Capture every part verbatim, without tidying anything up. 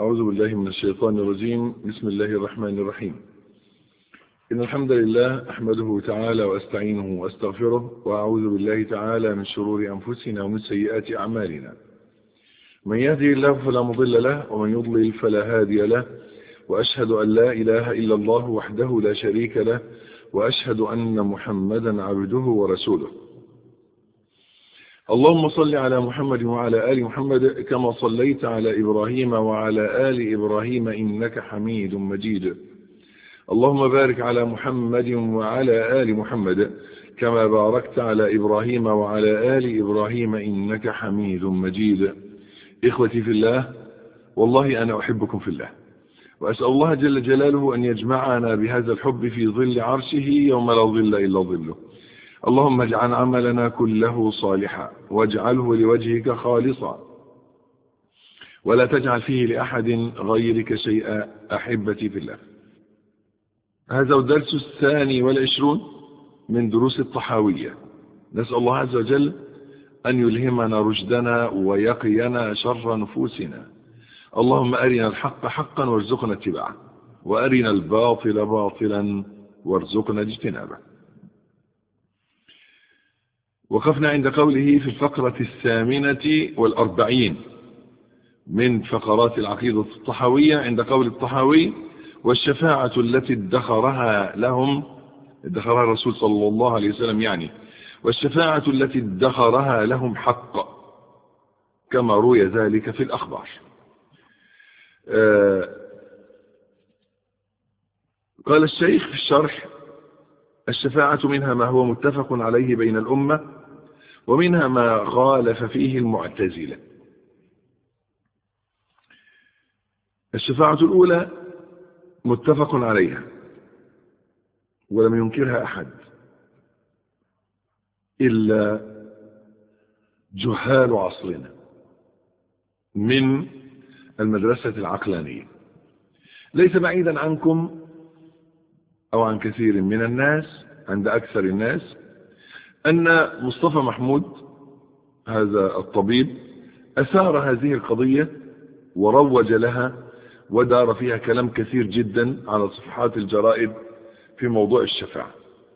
أعوذ بالله من الشيطان الرجيم. بسم الله الرحمن الرحيم. إن الحمد لله أحمده تعالى وأستعينه وأستغفره، وأعوذ بالله تعالى من شرور أنفسنا ومن سيئات أعمالنا. من يهدي الله فلا مضل له، ومن يضلل فلا هادي له، وأشهد أن لا إله إلا الله وحده لا شريك له، وأشهد أن محمدا عبده ورسوله. اللهم صل على محمد وعلى آل محمد كما صليت على إبراهيم وعلى آل إبراهيم إنك حميد مجيد. اللهم بارك على محمد وعلى آل محمد كما باركت على إبراهيم وعلى آل إبراهيم إنك حميد مجيد. إخوتي في الله، والله أنا أحبكم في الله، وأسأل الله جل جلاله أن يجمعنا بهذا الحب في ظل عرشه يوم لا ظل إلا ظله. اللهم اجعل عملنا كله صالحا، واجعله لوجهك خالصا، ولا تجعل فيه لأحد غيرك شيئا. أحبتي في الله، هذا الدرس الثاني والعشرون من دروس الطحاوية. نسأل الله عز وجل أن يلهمنا رشدنا ويقينا شر نفوسنا. اللهم أرنا الحق حقا وارزقنا اتباعه، وأرنا الباطل باطلا وارزقنا اجتنابه. وقفنا عند قوله في الفقرة الثامنة والأربعين من فقرات العقيدة الطحاوية، عند قول الطحاوي: والشفاعة التي ادخرها لهم، ادخرها الرسول صلى الله عليه وسلم يعني، والشفاعة التي ادخرها لهم حق كما روي ذلك في الأخبار. آه قال الشيخ في الشرح: الشفاعة منها ما هو متفق عليه بين الأمة، ومنها ما خالف فيه المعتزلة. الشفاعة الأولى متفق عليها ولم ينكرها أحد إلا جهال عصرنا من المدرسة العقلانية. ليس بعيدا عنكم أو عن كثير من الناس، عند أكثر الناس، أن مصطفى محمود هذا الطبيب أثار هذه القضية وروج لها ودار فيها كلام كثير جدا على صفحات الجرائد في موضوع الشفاعة.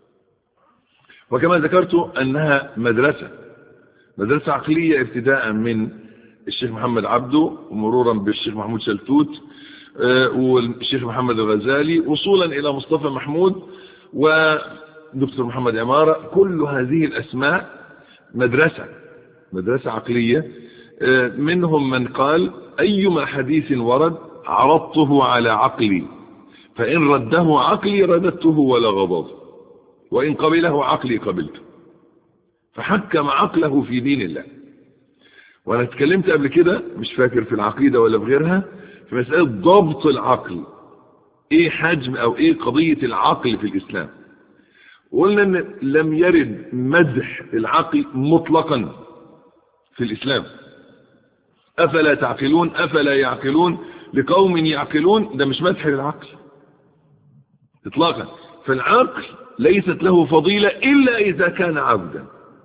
وكما ذكرت أنها مدرسة مدرسة عقلية، ابتداء من الشيخ محمد عبده ومرورا بالشيخ محمود شلتوت والشيخ محمد الغزالي، وصولا إلى مصطفى محمود ودكتور محمد عمارة. كل هذه الأسماء مدرسة مدرسة عقلية. منهم من قال: أيما حديث ورد عرضته على عقلي، فإن رده عقلي رددته ولا غضب، وإن قبله عقلي قبلته. فحكم عقله في دين الله. وأنا اتكلمت قبل كده، مش فاكر في العقيدة ولا بغيرها، في مسألة ضبط العقل. ايه حجم او ايه قضية العقل في الاسلام؟ وقلنا ان لم يرد مدح العقل مطلقا في الاسلام. افلا تعقلون افلا يعقلون لقوم يعقلون، ده مش مدح للعقل اطلاقا. فالعقل ليست له فضيلة الا اذا كان عبدا.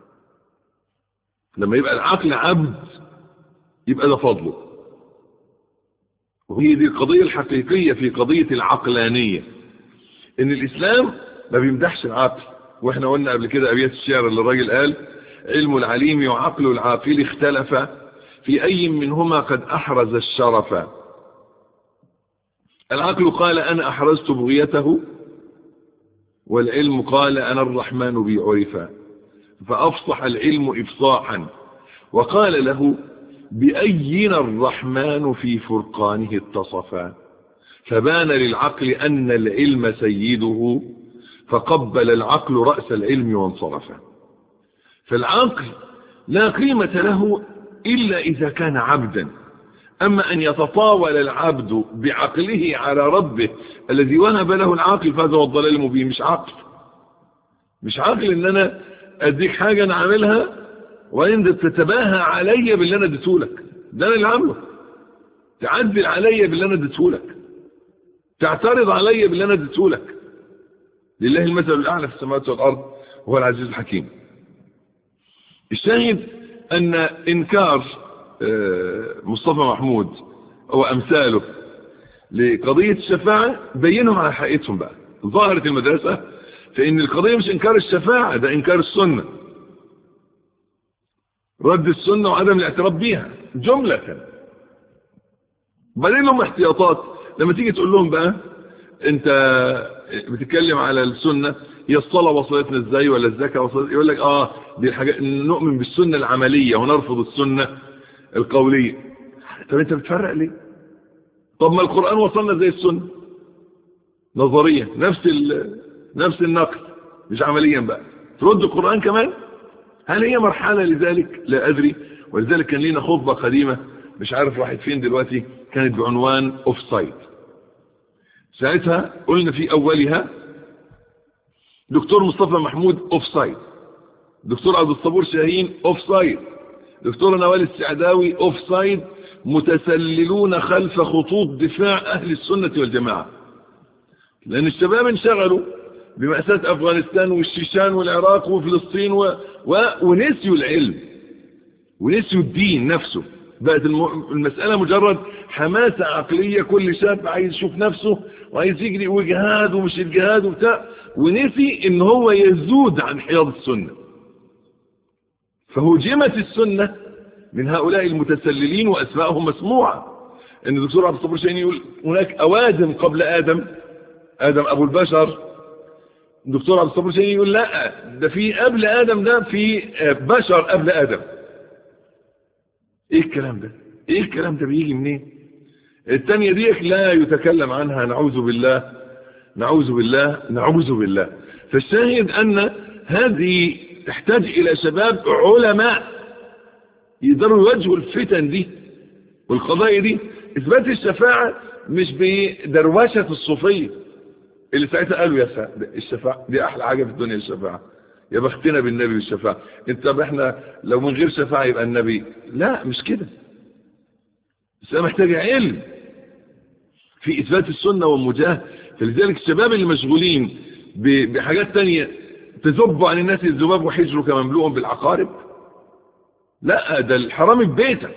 لما يبقى العقل عبد يبقى ده فضله. وهي دي القضية الحقيقية في قضية العقلانية، ان الاسلام ما بيمدحش العقل. واحنا قلنا قبل كده ابيات الشعر اللي الراجل قال: علم العليم وعقل العاقل اختلف، في اي منهما قد احرز الشرف. العقل قال انا احرزت بغيته، والعلم قال انا الرحمن بي عرفا. فافصح العلم افصاحا وقال له: بأينا الرحمن في فرقانه اتصفا. فبان للعقل أن العلم سيده، فقبل العقل رأس العلم وانصرفا. فالعقل لا قيمة له إلا إذا كان عبدا. أما أن يتطاول العبد بعقله على ربه الذي وهب له العقل، فهذا هو الضلال المبين. مش عقل مش عقل إن أنا أديك حاجة أنا عاملها وانت تتباهى علي باللي انا اديتهولك. ده انا اللي عامله. تعدل علي باللي انا اديتهولك، تعترض علي باللي انا اديتهولك. لله المثل الاعلى في السماوات والارض وهو العزيز الحكيم. الشاهد ان انكار مصطفى محمود وأمثاله لقضية الشفاعة بينهم على حقيقتهم بقى. ظاهرة المدرسة فإن القضية مش إنكار الشفاعة، ده إنكار السنة، رد السنة وعدم الاعتراف بيها جملة. بعدين لهم احتياطات لما تيجي تقول لهم بقى انت بتتكلم على السنة، هي الصلاة وصلتنا ازاي ولا الزكاة وصلت، يقول لك اه دي الحاجات نؤمن بالسنة العملية ونرفض السنة القولية. طب انت بتفرق ليه؟ طب ما القرآن وصلنا زي السنة نظريا، نفس نفس النقل مش عمليا بقى، ترد القرآن كمان. هل هي مرحلة لذلك؟ لا أدري. ولذلك كان لنا خطبة قديمة مش عارف راحت فين دلوقتي، كانت بعنوان اوف سايد. ساعتها قلنا في أولها دكتور مصطفى محمود اوف سايد، دكتور عبد الصبور شاهين اوف سايد، دكتور نوال السعداوي اوف سايد، متسللون خلف خطوط دفاع أهل السنة والجماعة. لأن الشباب انشغلوا بمأساة أفغانستان والشيشان والعراق وفلسطين و... و... ونسيوا العلم ونسيوا الدين نفسه. بقت المسألة مجرد حماسة عقلية، كل شاب عايز يشوف نفسه وعايز يجري وجهاد ومش الجهاد وبتاع، ونسي ان هو يزود عن حياض السنة. فهجمت السنة من هؤلاء المتسللين وأسماءهم مسموعة. ان الدكتور عبد الصبور شاهين يقول هناك أوادم قبل آدم، آدم أبو البشر. الدكتور عبد الصبور شاهين يقول لا، ده في قبل آدم، ده في بشر قبل آدم. ايه الكلام ده؟ ايه الكلام ده بيجي منين؟ التانية دي لا يتكلم عنها، نعوذ بالله نعوذ بالله نعوذ بالله. فالشاهد ان هذه تحتاج الى شباب علماء يقدروا يواجهوا الفتن دي والقضايا دي. اثبات الشفاعة مش بدروشة الصوفية اللي ساعتها قالوا يا سعد الشفاعة دي احلى حاجة في الدنيا، الشفاعة يا بختنا بالنبي والشفاعة. انت احنا لو من غير شفاعة يبقى النبي، لا مش كده. بس انا محتاج علم في اثبات السنة والمجاهد. فلذلك الشباب اللي مشغولين بحاجات تانية تذب عن الناس الذباب وحجروا كمملوء بالعقارب، لا، ده الحرامي في بيتك،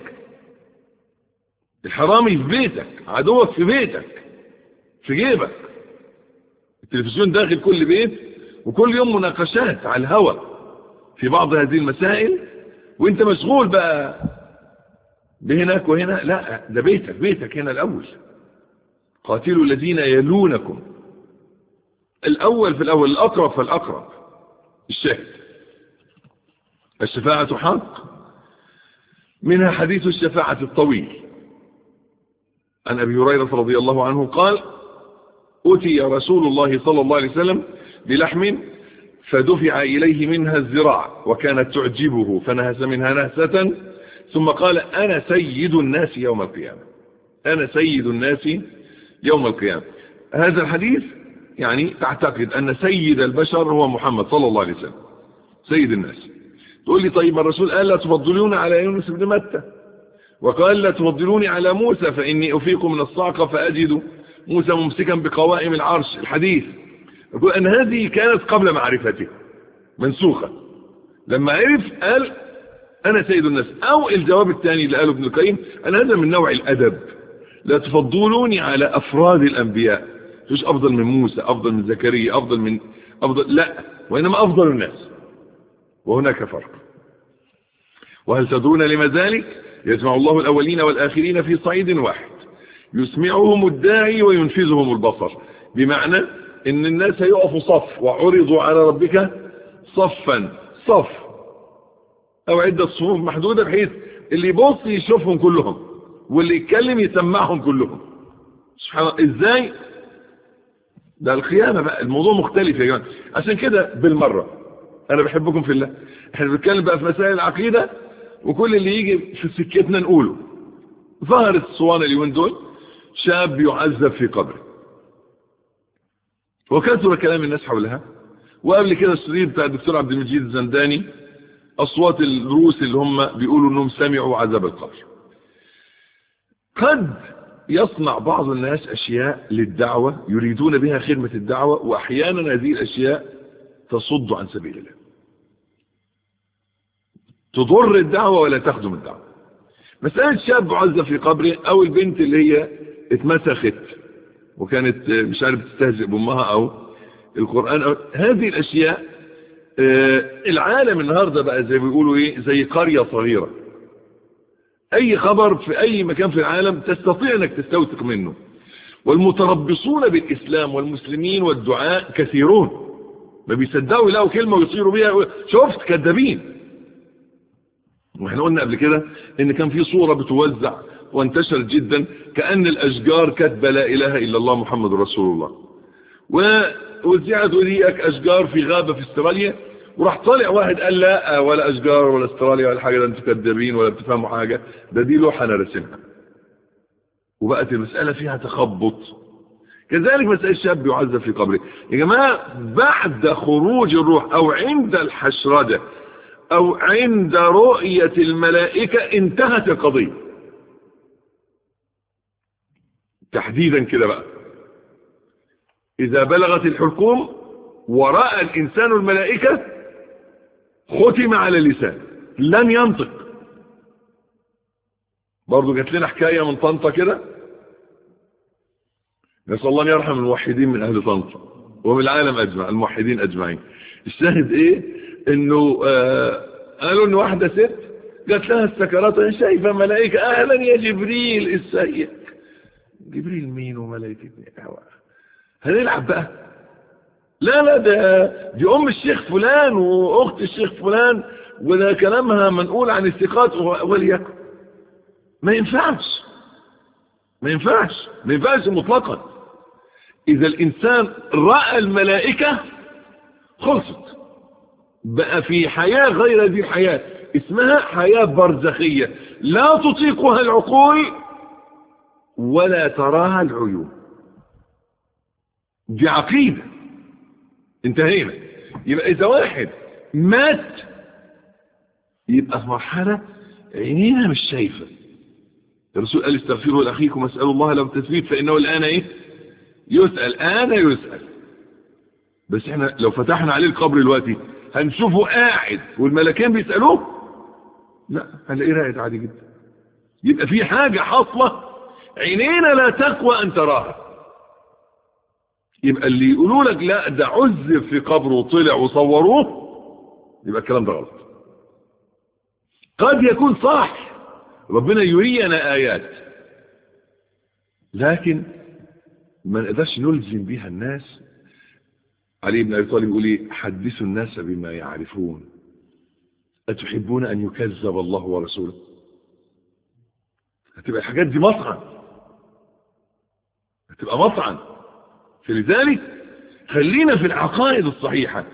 الحرامي في بيتك، عدوك في بيتك في جيبك. التلفزيون داخل كل بيت وكل يوم مناقشات على الهوى في بعض هذه المسائل، وانت مشغول بقى بهناك وهنا. لا، ده بيتك، بيتك هنا الأول. قاتلوا الذين يلونكم، الأول في الأول، الأقرب فالأقرب. الشاهد الشفاعة حق، منها حديث الشفاعة الطويل عن أبي هريرة رضي الله عنه قال أتي رسول الله صلى الله عليه وسلم بلحم فدفع إليه منها الذراع وكانت تعجبه فنهس منها نهسة، ثم قال أنا سيد الناس يوم القيامة، أنا سيد الناس يوم القيامة. هذا الحديث يعني تعتقد أن سيد البشر هو محمد صلى الله عليه وسلم سيد الناس. تقول لي طيب الرسول قال لا تفضلون على يونس بن متى، وقال لا تفضلوني على موسى فإني أفيق من الصعقة فأجد موسى ممسكا بقوائم العرش. الحديث يقول أن هذه كانت قبل معرفته منسوخة، لما عرف قال أنا سيد الناس. أو الجواب الثاني اللي قاله ابن القيم أن هذا من نوع الأدب، لا تفضلوني على أفراد الأنبياء، مش أفضل من موسى، أفضل من زكريا، أفضل من أفضل، لا، وإنما أفضل الناس، وهناك فرق. وهل تدرون لما ذلك؟ يجمع الله الأولين والآخرين في صعيد واحد، يسمعهم الداعي وينفذهم البصر. بمعنى ان الناس هيقفوا صف وعرضوا على ربك صفا، صف او عدة صفوف محدودة، بحيث اللي يبص يشوفهم كلهم واللي يتكلم يسمعهم كلهم. سبحان الله، ازاي ده القيامة بقى؟ الموضوع مختلف يا جماعة. عشان كده بالمرة انا بحبكم في الله، احنا بنتكلم بقى في مسائل العقيدة، وكل اللي يجي في سكتنا نقوله. ظهرت الصوانة اليومين دول شاب يعذب في قبره، وكثر كلام الناس حولها. وقبل كده الشريط بتاع الدكتور عبد المجيد الزنداني، اصوات الروس اللي هم بيقولوا انهم سمعوا عذاب القبر. قد يصنع بعض الناس اشياء للدعوة يريدون بها خدمة الدعوة، واحيانا هذه الاشياء تصد عن سبيل الله، تضر الدعوة ولا تخدم الدعوة. مسألة شاب عزة في قبره، او البنت اللي هي اتمسخت وكانت مش عارف تستهزئ بامها، او القرآن، أو هذه الاشياء. العالم النهاردة بقى زي بيقولوا ايه، زي قرية صغيرة. اي خبر في اي مكان في العالم تستطيع انك تستوثق منه. والمتربصون بالاسلام والمسلمين والدعاء كثيرون، ما بيصدقوا يلاقوا كلمة ويصيروا بيها شفت كذابين. واحنا قلنا قبل كده ان كان في صورة بتوزع وانتشرت جدا كأن الاشجار كاتبه لا اله الا الله محمد رسول الله، ووزعت وليك اشجار في غابة في استراليا، وراح طالع واحد قال لا ولا اشجار ولا استراليا ولا حاجة، ده انتوا كذابين ولا بتفهموا حاجة، ده دي لوحة انا رسمها. وبقت المسألة فيها تخبط. كذلك مسألة الشاب يعذب في قبره. يا جماعة بعد خروج الروح او عند الحشردة او عند رؤية الملائكة انتهت القضية تحديدا كده بقى. اذا بلغت الحلقوم ورأى الانسان الملائكة ختم على اللسان لن ينطق. برضو جات لنا حكاية من طنطا كده، نسأل الله ان يرحم الموحدين من اهل طنطا ومن العالم اجمع، الموحدين اجمعين. الشاهد ايه، انه آه قالوا ان واحدة ست قالت لها السكرات انا شايفة ملائكة، اهلا يا جبريل ازيك. جبريل مين وملائكة هنلعب بقى؟ لا لا ده دي ام الشيخ فلان واخت الشيخ فلان، وده كلامها منقول عن الثقات وليكن. ما ينفعش ما ينفعش ما ينفعش مطلقا. اذا الانسان رأى الملائكة خلصت، بقى في حياة غير هذه الحياة، اسمها حياة برزخية لا تطيقها العقول ولا تراها العيون. دي عقيدة انتهينا. يبقى اذا واحد مات يبقى في مرحلة عينينا مش شايفة. الرسول قال استغفروا لأخيكم واسألوا الله له التثبيت فإنه الآن ايه يسأل، آن يسأل. بس احنا لو فتحنا عليه القبر دلوقتي هنشوفه قاعد والملكين بيسألوه؟ لا، هنلاقيه راقد عادي جدا. يبقى في حاجة حاصلة عينينا لا تقوى أن تراها. يبقى اللي يقولوا لك لا ده عذب في قبره وطلع وصوروه، يبقى الكلام ده غلط. قد يكون صح، ربنا يرينا آيات، لكن ما نقدرش نلزم بيها الناس. علي بن أبي طالب يقول ايه، حدثوا الناس بما يعرفون أتحبون أن يكذب الله ورسوله. هتبقى الحاجات دي مطعن، هتبقى مطعن. فلذلك خلينا في العقائد الصحيحة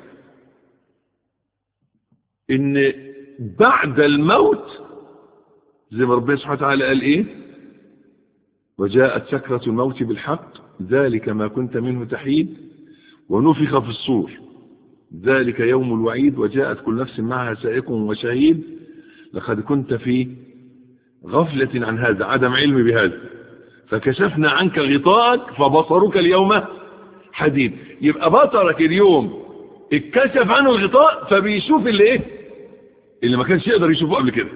ان بعد الموت زي ما ربنا سبحانه وتعالى قال ايه، وجاءت سكرة الموت بالحق ذلك ما كنت منه تحيد ونفخ في الصور ذلك يوم الوعيد وجاءت كل نفس معها سائق وشهيد لقد كنت في غفلة عن هذا، عدم علم بهذا، فكشفنا عنك غطاءك فبصرك اليوم حديد. يبقى بصرك اليوم اتكشف عنه الغطاء فبيشوف اللي ايه اللي ما كانش يقدر يشوفه قبل كده،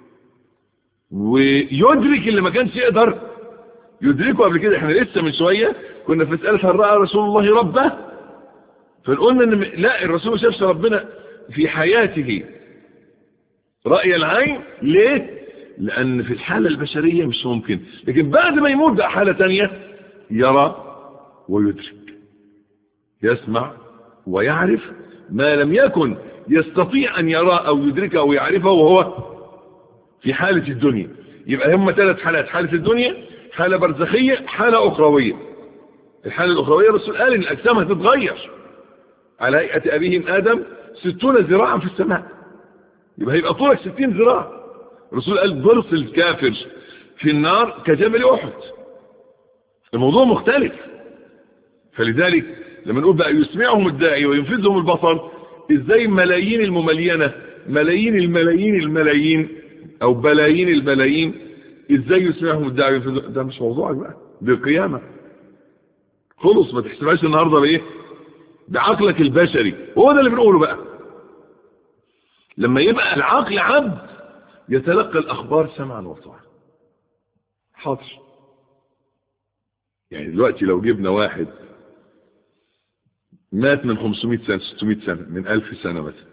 ويدرك اللي ما كانش يقدر يدركه قبل كده. احنا لسه من شوية كنا في مسألة هل رأى رسول الله ربه، فنقولنا ان لا، الرسول شافش ربنا في حياته رأي العين. ليه؟ لأن في الحالة البشرية مش ممكن، لكن بعد ما يموت بقى حالة تانية يرى ويدرك، يسمع ويعرف ما لم يكن يستطيع أن يرى أو يدركه أو يعرفه وهو في حالة الدنيا. يبقى هم ثلاث حالات، حالة الدنيا، حالة برزخية، حالة أخروية. الحالة الأخروية الرسول قال إن الأجسام هتتغير على هيئة أبيهم آدم ستون ذراعا في السماء، يبقى هيبقى طولك ستين ذراع. الرسول قال ضرس الكافر في النار كجبل أحد. الموضوع مختلف. فلذلك لما نقول بقى يسمعهم الداعي وينفذهم البصر، ازاي ملايين المملينة ملايين الملايين الملايين او بلايين البلايين ازاي يسمعهم الداعي وينفذهم؟ ده مش موضوعك بقى، دي القيامة. خلص، ما تحسبهاش النهاردة بايه، بعقلك البشري. هو ده اللي بنقوله بقى. لما يبقى العقل عبد يتلقى الأخبار سمعا وطاعة. حاضر. يعني دلوقتي لو جبنا واحد مات من خمسمائة سنة ستمائة سنة من ألف سنة مثلا،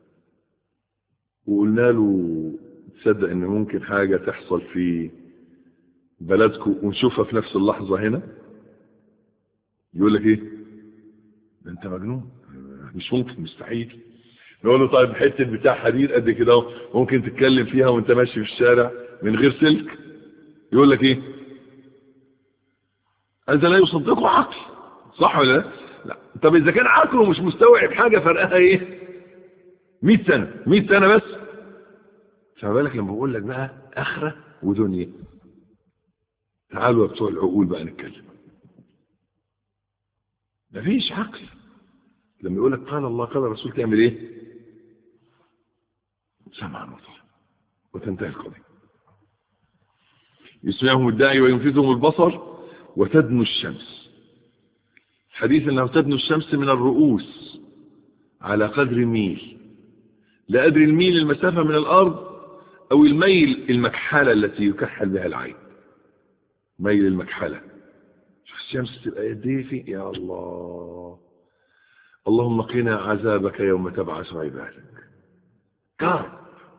وقلنا له تصدق ان ممكن حاجة تحصل في بلدكم ونشوفها في نفس اللحظة هنا، يقول لك ايه؟ ده انت مجنون، مش ممكن، مستحيل. نقول له طيب حتة بتاع حديد قد كده ممكن تتكلم فيها وانت ماشي في الشارع من غير سلك، يقول لك ايه؟ هذا لا يصدقه عقل، صح ولا لا؟ لا. طب اذا كان عقله مش مستوعب حاجة فرقها ايه؟ مئة سنة، مئة سنة بس. فما بالك لما بقول لك بقى اخرة ودنيا. تعالوا يا بتوع العقول بقى نتكلم. مفيش عقل لما يقول لك قال الله قال الرسول تعمل ايه؟ سمعا وطاعة وتنتهي القضية. يسمعهم الداعي وينفذهم البصر وتدنو الشمس. حديث انه تدنو الشمس من الرؤوس على قدر ميل، لا أدري الميل المسافة من الأرض أو الميل المكحلة التي يكحل بها العين. ميل المكحلة. شوف الشمس تبقى يديه في يا الله. اللهم قنا عذابك يوم تبعث عبادك. كرب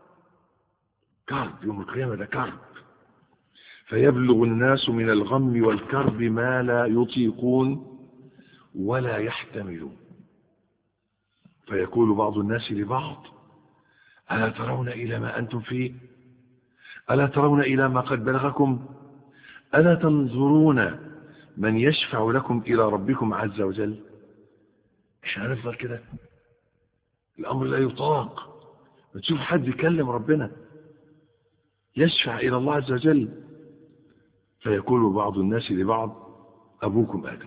كرب يوم القيامة، ده كرب. فيبلغ الناس من الغم والكرب ما لا يطيقون ولا يحتملون. فيقول بعض الناس لبعض ألا ترون إلى ما أنتم فيه؟ ألا ترون إلى ما قد بلغكم؟ ألا تنظرون من يشفع لكم إلى ربكم عز وجل؟ مش هنفضل كده، الأمر لا يطاق. بتشوف حد يكلم ربنا يشفع إلى الله عز وجل. فيقول بعض الناس لبعض أبوكم آدم،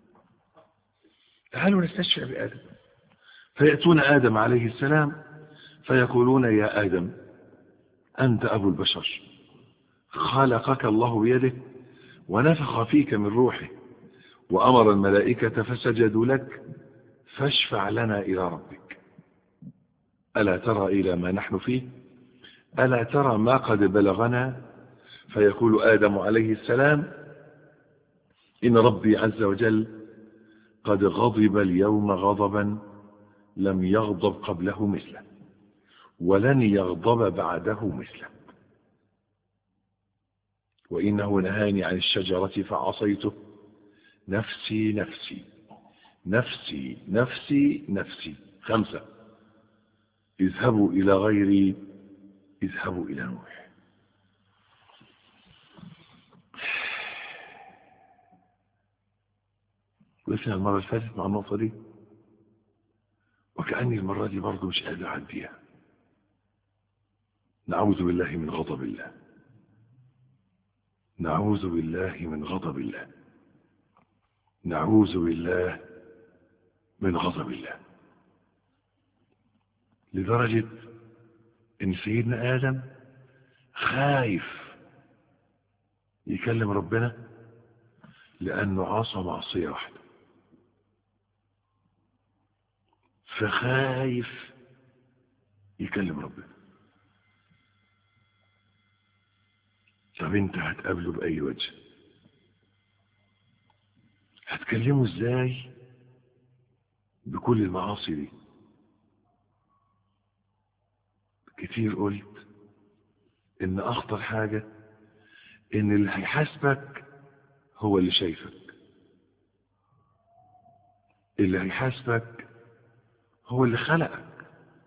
تعالوا نستشفع بآدم. فيأتون آدم عليه السلام فيقولون يا آدم أنت أبو البشر، خلقك الله بيده ونفخ فيك من روحه وأمر الملائكة فسجدوا لك فاشفع لنا إلى ربك. ألا ترى إلى ما نحن فيه؟ ألا ترى ما قد بلغنا؟ فيقول آدم عليه السلام إن ربي عز وجل قد غضب اليوم غضبا لم يغضب قبله مثله ولن يغضب بعده مثله، وإنه نهاني عن الشجرة فعصيته نفسي نفسي نفسي نفسي نفسي. خمسة، اذهبوا إلى غيري اذهبوا إلى نوح. وقفنا المرة اللي فاتت مع النقطة دي، وكأني المرة دي برضو مش قادر أعديها. نعوذ بالله من غضب الله، نعوذ بالله من غضب الله، نعوذ بالله من غضب الله. لدرجة ان سيدنا آدم خايف يكلم ربنا لأنه عصى معصية واحدة، فخايف يكلم ربنا. طب انت هتقابله بأي وجه؟ هتكلمه ازاي بكل المعاصي دي؟ كتير قلت ان اخطر حاجة ان اللي هيحاسبك هو اللي شايفك، اللي هيحاسبك هو اللي خلقك،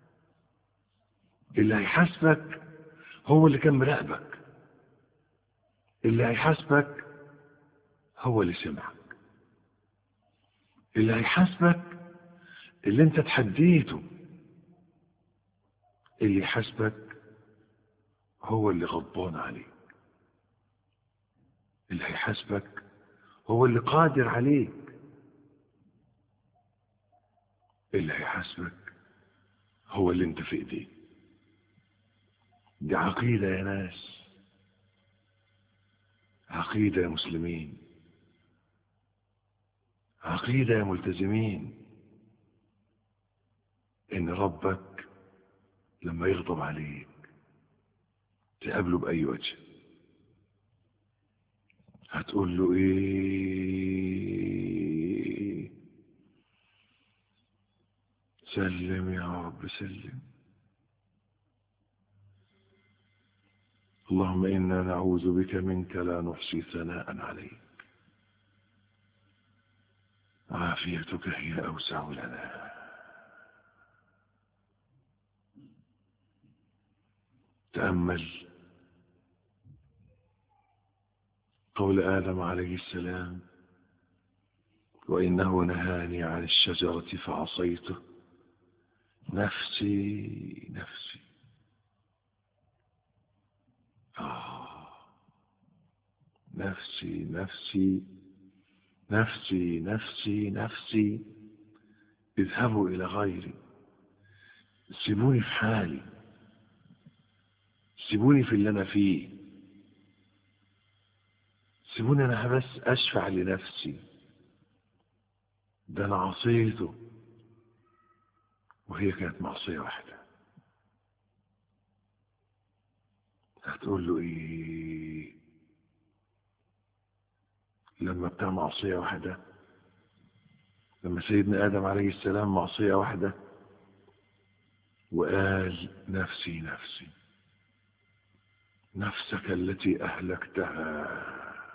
اللي هيحاسبك هو اللي كان مراقبك، اللي هيحاسبك هو اللي سمعك، اللي هيحاسبك اللي انت تحديته، اللي يحاسبك هو اللي غضبان عليك، اللي هيحاسبك هو اللي قادر عليك، اللي هيحاسبك هو اللي انت في ايديه. دي عقيدة يا ناس، عقيدة يا مسلمين، عقيدة يا ملتزمين، ان ربك لما يغضب عليك تقابله بأي وجه هتقول له ايه؟ سلم يا رب سلم. اللهم إنا نعوذ بك منك لا نحصي ثناء عليك، عافيتك هي أوسع لنا. تأمل قول آدم عليه السلام: وإنه نهاني عن الشجرة فعصيته، نفسي نفسي. آه نفسي نفسي نفسي نفسي نفسي. اذهبوا إلى غيري، سيبوني في حالي، سيبوني في اللي أنا فيه، سيبوني أنا بس أشفع لنفسي. ده أنا عصيته وهي كانت معصية واحدة. هتقول له إيه لما بتاع معصية واحدة؟ لما سيدنا آدم عليه السلام معصية واحدة وقال نفسي نفسي. نفسك التي أهلكتها،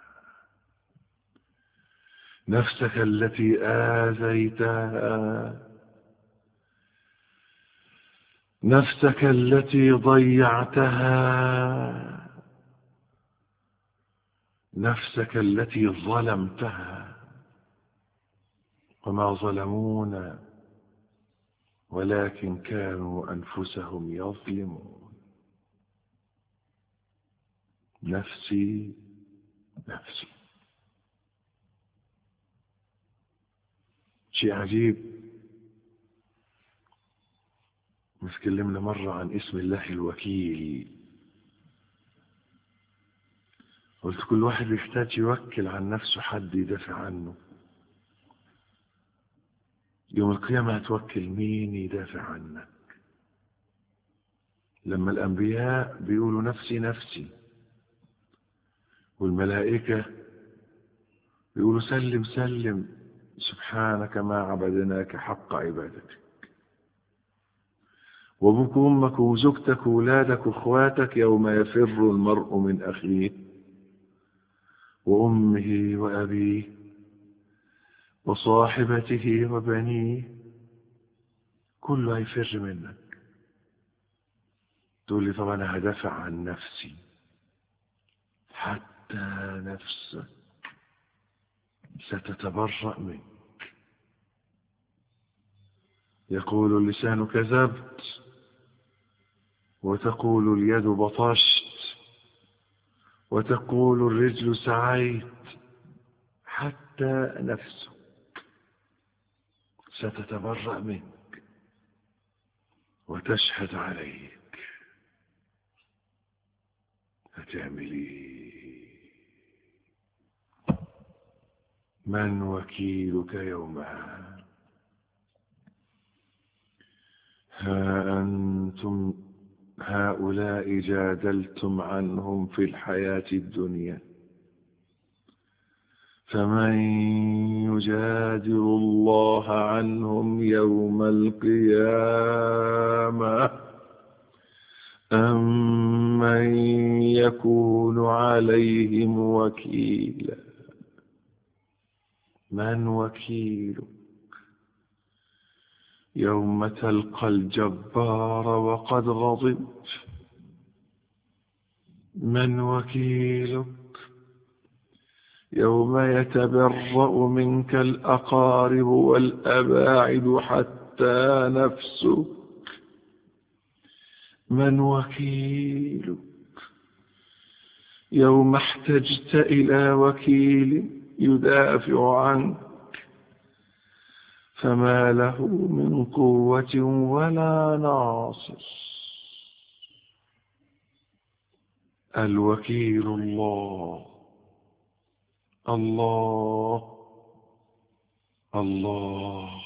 نفسك التي آذيتها، نفسك التي ضيعتها، نفسك التي ظلمتها. وما ظلمونا ولكن كانوا أنفسهم يظلمون. نفسي نفسي. شيء عجيب، نتكلمنا مرة عن اسم الله الوكيل. قلت كل واحد يحتاج يوكل عن نفسه حد يدافع عنه. يوم القيامة هتوكل مين يدافع عنك؟ لما الأنبياء بيقولوا نفسي نفسي، والملائكة بيقولوا سلم سلم، سبحانك ما عبدناك حق عبادتك. وابوك وامك وزوجتك وولادك واخواتك يوم يفر المرء من أخيه وأمه وأبيه وصاحبته وبنيه، كله هيفر منك. تقول لي طب أنا هدافع عن نفسي. حتى نفسك ستتبرأ منك. يقول اللسان كذبت، وتقول اليد بطشت، وتقول الرجل سعيت. حتى نفسك ستتبرأ منك وتشهد عليك. هتعمل ايه؟ من وكيلك يومها؟ ها أنتم هؤلاء جادلتم عنهم في الحياة الدنيا، فمن يجادل الله عنهم يوم القيامة أم من يكون عليهم وكيلا؟ من وكيلك يوم تلقى الجبار وقد غضبت؟ من وكيلك يوم يتبرأ منك الأقارب والأباعد حتى نفسك؟ من وكيلك يوم احتجت إلى وكيل يدافع عنك فما له من قوة ولا ناصر؟ الوكيل الله الله الله.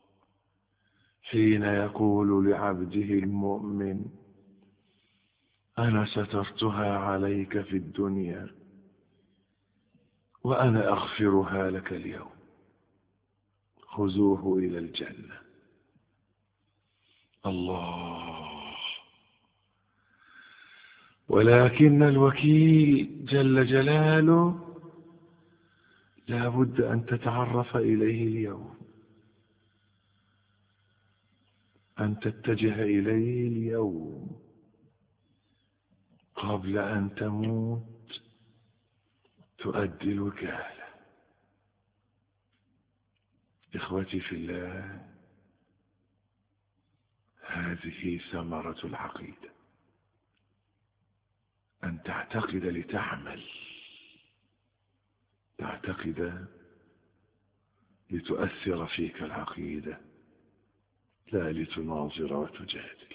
حين يقول لعبده المؤمن أنا سترتها عليك في الدنيا وأنا أغفرها لك اليوم، خذوه إلى الجنة. الله. ولكن الوكيل جل جلاله لا بد أن تتعرف إليه اليوم، أن تتجه إليه اليوم قبل أن تموت، تؤدي الوكالة. إخوتي في الله، هذه ثمرة العقيدة، أن تعتقد لتعمل، تعتقد لتؤثر فيك العقيدة، لا لتناظر وتجادل.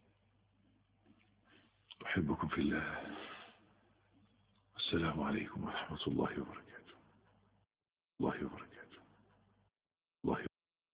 أحبكم في الله، السلام عليكم ورحمة الله وبركاته. الله وبركاته. الله